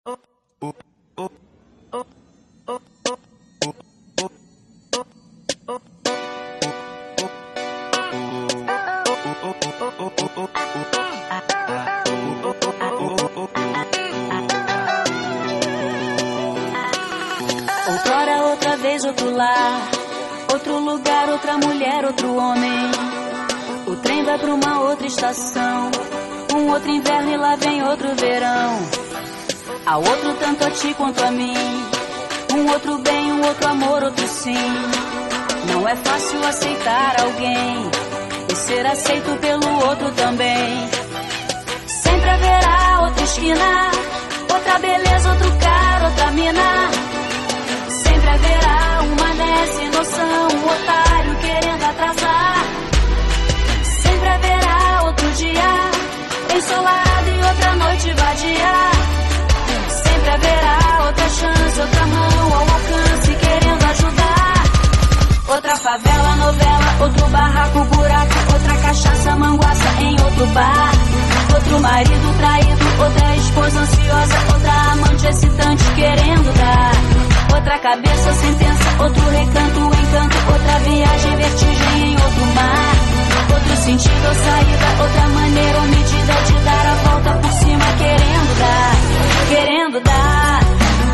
Outrora, outra vez, outro lar, outro lugar, outra mulher, outro homem. O trem vai pra uma outra estação, um outro inverno e lá vem outro verão. Há outro tanto a ti quanto a mim, um outro bem, um outro amor, outro sim. Não é fácil aceitar alguém e ser aceito pelo outro também. Sempre haverá outra esquina, outra beleza, outro cara, outra mina. Sempre haverá uma sem noção, um otário querendo atrasar. Sempre haverá outro dia ensolarado e outra noite vadia. Sempre haverá outra chance, outra mão ao alcance querendo ajudar. Outra favela, novela, outro barraco, buraco, outra cachaça, manguaça em outro bar. Outro marido traído, outra esposa ansiosa, outra amante excitante querendo dar. Outra cabeça, sentença, outro recanto, encanto, outra viagem, vertigem em outro mar. Outro sentido ou saída, outra maneira ou medida de dar a volta por cima querendo dar, querendo dar.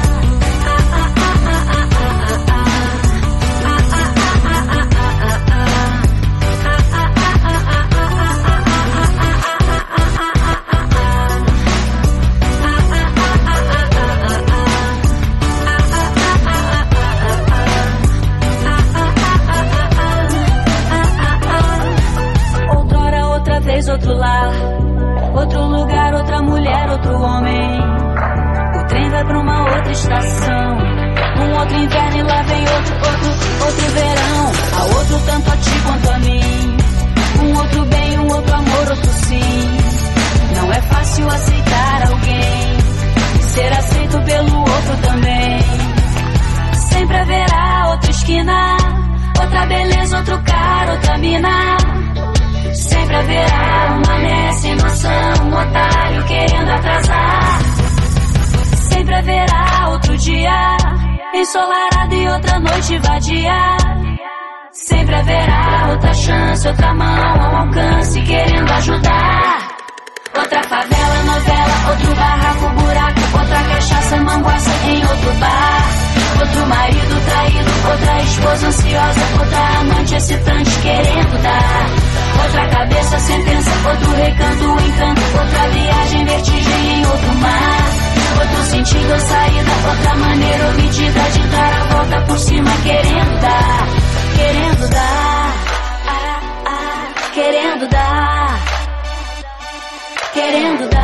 Outro lar, outro lugar, outra mulher, outro homem. O trem vai pra uma outra estação, um outro inverno e lá vem outro verão. Há outro tanto a ti quanto a mim, um outro bem, um outro amor, outro sim. Não é fácil aceitar alguém, ser aceito pelo outro também. Sempre haverá outra esquina, outra beleza, outro cara, outra mina. Sempre haverá uma sem noção, um otário querendo atrasar. Sempre haverá outro dia ensolarado e outra noite vadia. Sempre haverá outra chance, outra mão ao alcance querendo ajudar. Outra favela, novela, outro barraco, buraco, outra cachaça, manguaça em outro bar. Outro marido traído, outra esposa ansiosa, outra amante excitante querendo dar. Outra cabeça, sentença, outro recanto, encanto, outra viagem, vertigem em outro mar. Outro sentido ou saída, outra maneira ou medida de dar a volta por cima querendo dar, querendo dar, querendo dar, querendo dar.